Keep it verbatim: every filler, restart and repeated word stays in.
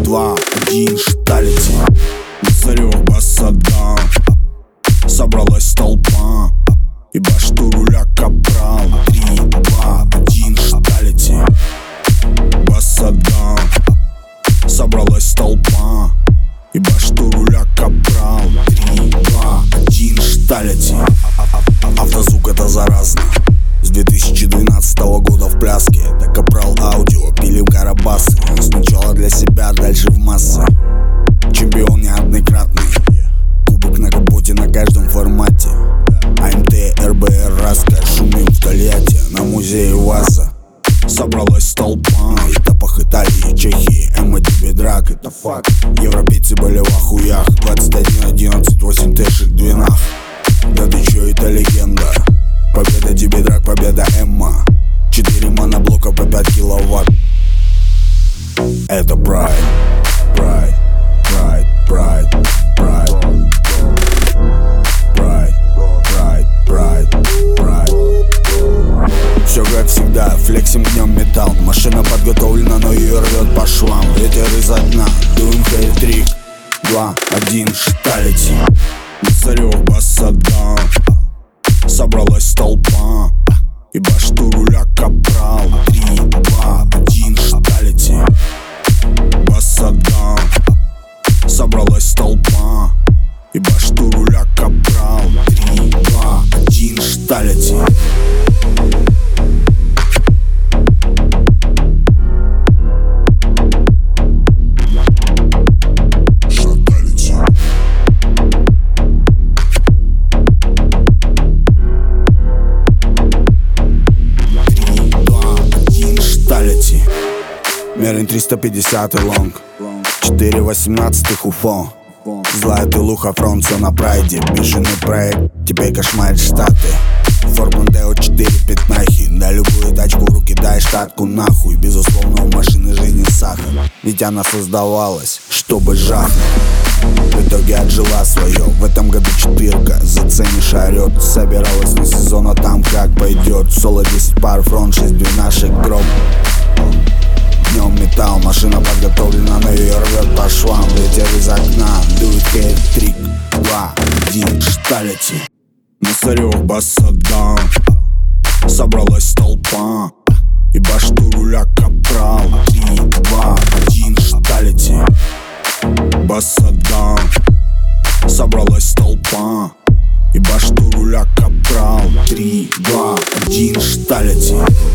два, один, шталити. На царёв басадан собралась толпа, и башту руля капрал. Три, два, один, шталити. Басадан собралась толпа, и башту руля капрал. Три, два, один, шталити. Автозвук — это заразно. С две тысячи двенадцатого года в пляске. Это капрал аудио, пилим карабасы. Сначала для себя, дальше в массы. Чемпион неоднократный. Кубок на капоте на каждом формате. АМТ, РБР, Раска, шумим в Тольятти. На музее ВАЗа собралась толпа. В этапах Италии, Чехии, Эмма тебе драк, это факт. Европейцы были в охуях. Двадцать один одиннадцать, восемь тэшек, двенах. Да ты чё, это легенда. Победа тебе драк, победа Эмма. Четыре моноблока по пять киловатт. Это Pride, Pride, Pride, Pride, Pride, Pride, Pride, Pride, Pride. Все как всегда, флексим днем металл. Машина подготовлена, но ее рвет по швам. Ветер из окна, дуем хейт-трик. Два, один, шталити. На царёв басадан собралась толпа, и башту руля капрал. Три, два, один, шталити. Басадан собралась толпа, и башту руля капрал. Три, два, один, шталити. Мерин триста пятьдесят и лонг, четыре восемнадцатых Уфо. Злая тылуха, фронт, все на прайде. Бешеный проект, теперь кошмарит штаты. Форд Мондео четыре пятнахи. На любую тачку в руки дай штатку нахуй. Безусловно, у машины жизни сахар, ведь она создавалась, чтобы жахнуть. В итоге отжила свое. В этом году четырка, заценишь, орет. Собиралась на сезон, а там как пойдет. Соло десять пар, фронт шесть двенашек, гроб. Днем металл, машина подготовлена, но ее рвет по швам. Ветер из окна, дует хейт-трик. Два, один, шталити. На царёв басадан собралась толпа, и башту руля капрал. Три, два, один, шталити. Басадан собралась толпа, и башту руля капрал. Три, два, один, шталити.